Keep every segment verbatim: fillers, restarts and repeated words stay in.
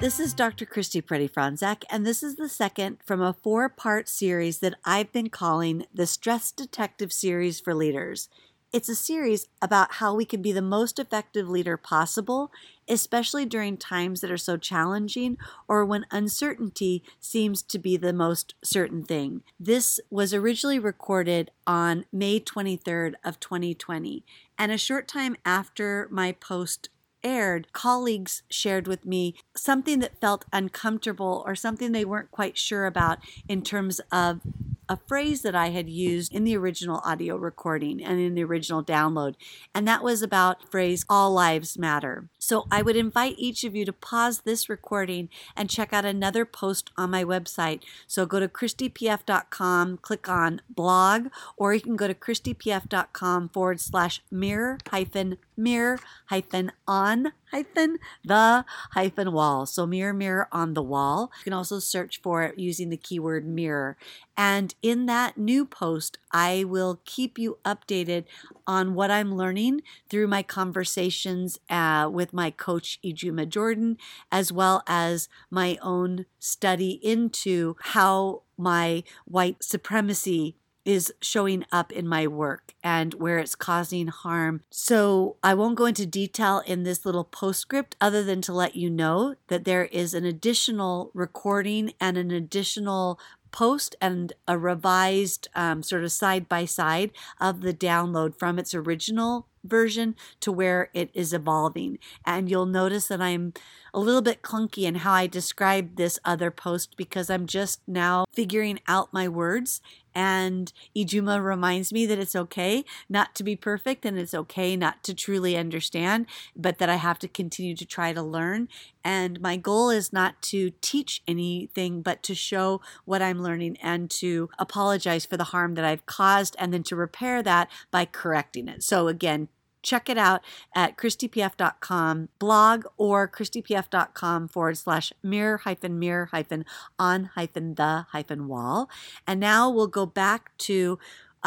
This is Doctor Christy Preddy-Franczak, and this is the second from a four-part series that I've been calling the Stress Detective Series for Leaders. It's a series about how we can be the most effective leader possible, especially during times that are so challenging or when uncertainty seems to be the most certain thing. This was originally recorded on May twenty-third of twenty twenty, and a short time after my post aired, colleagues shared with me something that felt uncomfortable or something they weren't quite sure about in terms of a phrase that I had used in the original audio recording and in the original download. And that was about the phrase, all lives matter. So I would invite each of you to pause this recording and check out another post on my website. So go to christy p f dot com, click on blog, or you can go to christypf.com forward slash mirror hyphen mirror hyphen on hyphen the hyphen wall. So mirror, mirror on the wall. You can also search for it using the keyword mirror. And in that new post, I will keep you updated on what I'm learning through my conversations uh, with my coach, Ijuma Jordan, as well as my own study into how my white supremacy is showing up in my work and where it's causing harm. So I won't go into detail in this little postscript other than to let you know that there is an additional recording and an additional post and a revised um, sort of side by side of the download from its original version to where it is evolving. And you'll notice that I'm a little bit clunky in how I describe this other post because I'm just now figuring out my words. And Ijuma reminds me that it's okay not to be perfect and it's okay not to truly understand, but that I have to continue to try to learn. And my goal is not to teach anything, but to show what I'm learning and to apologize for the harm that I've caused and then to repair that by correcting it. So again, check it out at christypf dot com blog or christypf.com forward slash mirror hyphen mirror hyphen on hyphen the hyphen wall. And now we'll go back to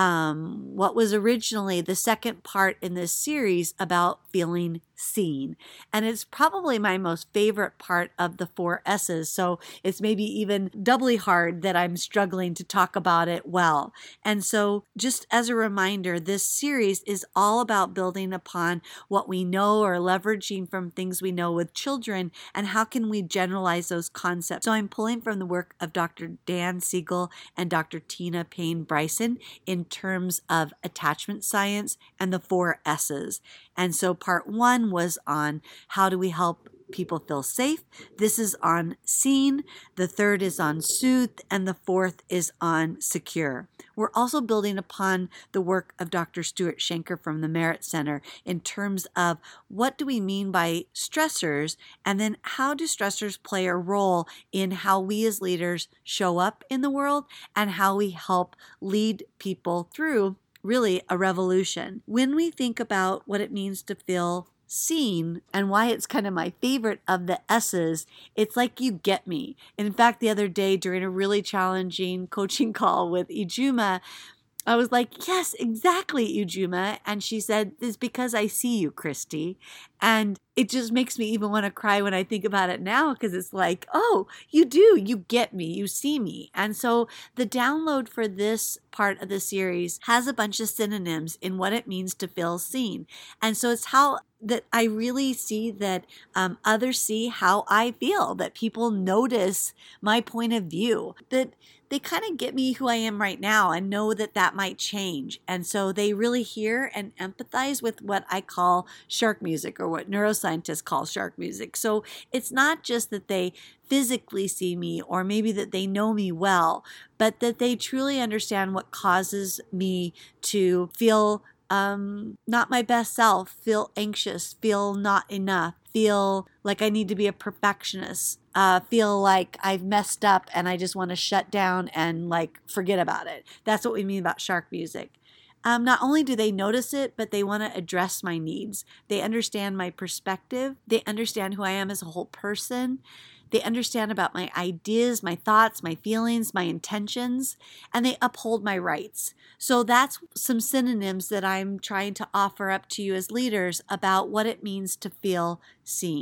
um, what was originally the second part in this series about feeling seen. And it's probably my most favorite part of the four S's. So it's maybe even doubly hard that I'm struggling to talk about it well. And so just as a reminder, this series is all about building upon what we know or leveraging from things we know with children and how can we generalize those concepts. So I'm pulling from the work of Doctor Dan Siegel and Doctor Tina Payne Bryson in terms of attachment science and the four S's. And so part one was on how do we help people feel safe. This is on seen. The third is on soothe. And the fourth is on secure. We're also building upon the work of Doctor Stuart Shanker from the Merit Center in terms of what do we mean by stressors, and then how do stressors play a role in how we as leaders show up in the world and how we help lead people through really a revolution. When we think about what it means to feel seen and why it's kind of my favorite of the S's, it's like you get me. In fact, the other day during a really challenging coaching call with Ijuma, I was like, yes, exactly, Ijuma. And she said, it's because I see you, Christy. And it just makes me even want to cry when I think about it now because it's like, oh, you do, you get me, you see me. And so the download for this part of the series has a bunch of synonyms in what it means to feel seen. And so it's how that I really see that um, others see how I feel, that people notice my point of view, that they kind of get me who I am right now and know that that might change. And so they really hear and empathize with what I call shark music or what neuroscientists call shark music. So it's not just that they physically see me or maybe that they know me well, but that they truly understand what causes me to feel um, not my best self, feel anxious, feel not enough, feel like I need to be a perfectionist, uh, feel like I've messed up and I just want to shut down and like forget about it. That's what we mean about shark music. Um, not only do they notice it, but they want to address my needs. They understand my perspective. They understand who I am as a whole person. They understand about my ideas, my thoughts, my feelings, my intentions, and they uphold my rights. So that's some synonyms that I'm trying to offer up to you as leaders about what it means to feel seen.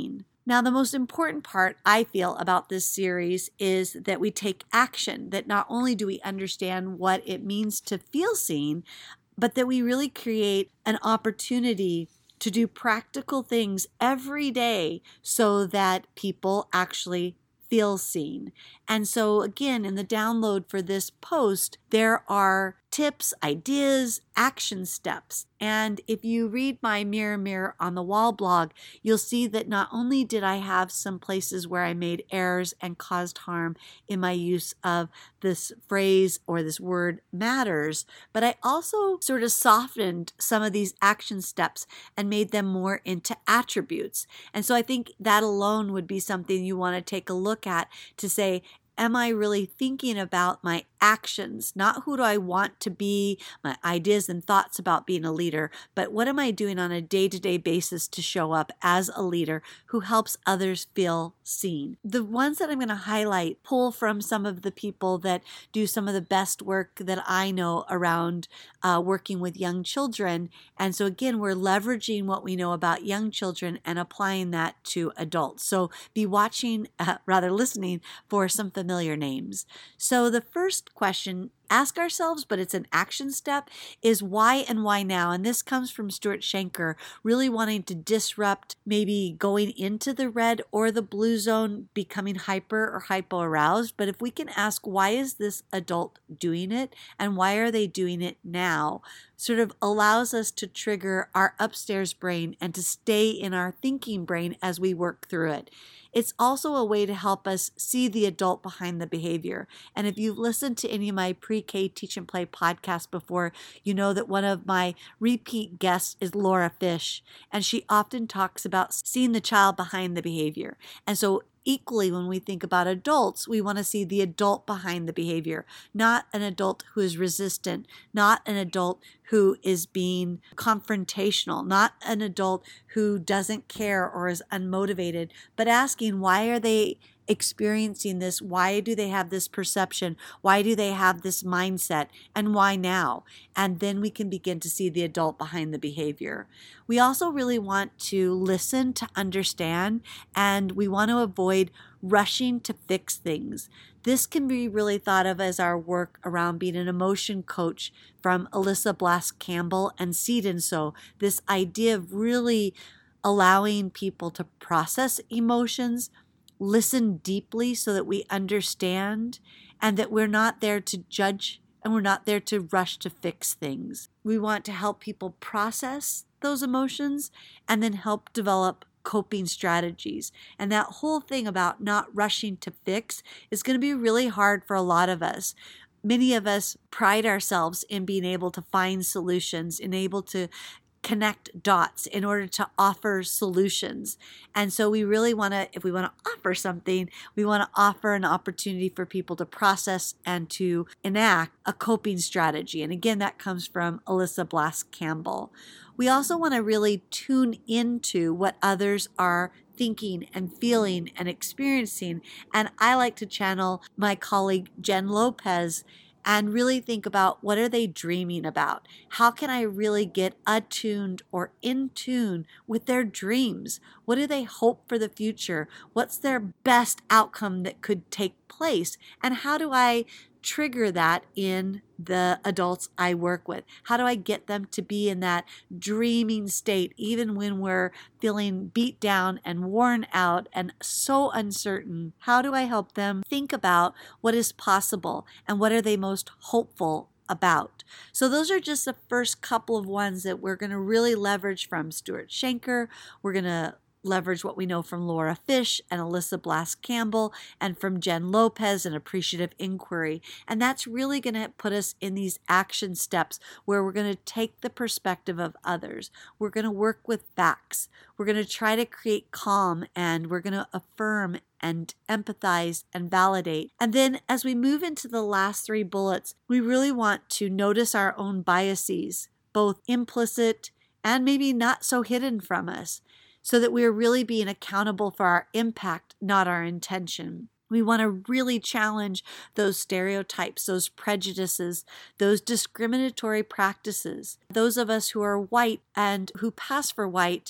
Now, the most important part I feel about this series is that we take action, that not only do we understand what it means to feel seen, but that we really create an opportunity to do practical things every day so that people actually feel seen. And so again, in the download for this post, there are tips, ideas, action steps. And if you read my Mirror Mirror on the Wall blog, you'll see that not only did I have some places where I made errors and caused harm in my use of this phrase or this word matters, but I also sort of softened some of these action steps and made them more into attributes. And so I think that alone would be something you want to take a look at to say, am I really thinking about my actions? Not who do I want to be, my ideas and thoughts about being a leader, but what am I doing on a day-to-day basis to show up as a leader who helps others feel seen? The ones that I'm going to highlight pull from some of the people that do some of the best work that I know around uh, working with young children. And so again, we're leveraging what we know about young children and applying that to adults. So be watching, uh, rather listening for some familiar names. So the first question, ask ourselves, but it's an action step, is why and why now? And this comes from Stuart Shanker, really wanting to disrupt maybe going into the red or the blue zone, becoming hyper or hypo aroused. But if we can ask, why is this adult doing it and why are they doing it now? Sort of allows us to trigger our upstairs brain and to stay in our thinking brain as we work through it. It's also a way to help us see the adult behind the behavior. And if you've listened to any of my pre-K Teach and Play podcasts before, you know that one of my repeat guests is Laura Fish, and she often talks about seeing the child behind the behavior. And so equally, when we think about adults, we want to see the adult behind the behavior, not an adult who is resistant, not an adult who is being confrontational, not an adult who doesn't care or is unmotivated, but asking, why are they experiencing this? Why do they have this perception? Why do they have this mindset? And why now? And then we can begin to see the adult behind the behavior. We also really want to listen to understand, and we want to avoid rushing to fix things. This can be really thought of as our work around being an emotion coach from Alyssa Blas Campbell and Seed and Sow. This idea of really allowing people to process emotions, listen deeply so that we understand, and that we're not there to judge and we're not there to rush to fix things. We want to help people process those emotions and then help develop coping strategies. And that whole thing about not rushing to fix is going to be really hard for a lot of us. Many of us pride ourselves in being able to find solutions, and able to connect dots in order to offer solutions. And so we really want to, if we want to offer something, we want to offer an opportunity for people to process and to enact a coping strategy. And again, that comes from Alyssa Blas Campbell. We also want to really tune into what others are thinking and feeling and experiencing. And I like to channel my colleague Jen Lopez and really think about, what are they dreaming about? How can I really get attuned or in tune with their dreams? What do they hope for the future? What's their best outcome that could take place? And how do I trigger that in the adults I work with? How do I get them to be in that dreaming state, even when we're feeling beat down and worn out and so uncertain? How do I help them think about what is possible and what are they most hopeful about? So those are just the first couple of ones that we're going to really leverage from Stuart Shanker. We're going to leverage what we know from Laura Fish and Alyssa Blas Campbell, and from Jen Lopez and Appreciative Inquiry. And that's really going to put us in these action steps where we're going to take the perspective of others. We're going to work with facts. We're going to try to create calm, and we're going to affirm and empathize and validate. And then as we move into the last three bullets, we really want to notice our own biases, both implicit and maybe not so hidden from us, so that we're really being accountable for our impact, not our intention. We want to really challenge those stereotypes, those prejudices, those discriminatory practices. Those of us who are white and who pass for white,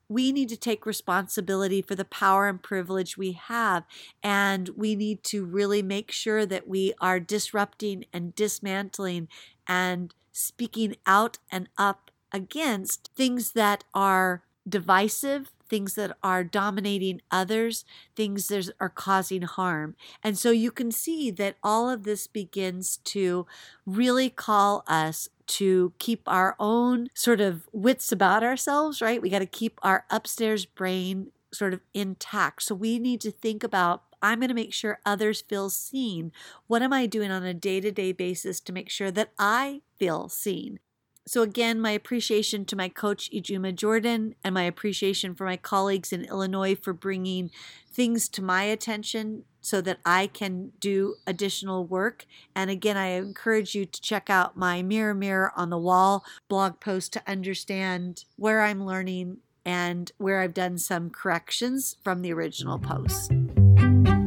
we need to take responsibility for the power and privilege we have. And we need to really make sure that we are disrupting and dismantling and speaking out and up against things that are divisive, things that are dominating others, things that are causing harm. And so you can see that all of this begins to really call us to keep our own sort of wits about ourselves, right? We got to keep our upstairs brain sort of intact. So we need to think about, I'm going to make sure others feel seen. What am I doing on a day-to-day basis to make sure that I feel seen? So again, my appreciation to my coach, Ijuma Jordan, and my appreciation for my colleagues in Illinois for bringing things to my attention so that I can do additional work. And again, I encourage you to check out my Mirror Mirror on the Wall blog post to understand where I'm learning and where I've done some corrections from the original post.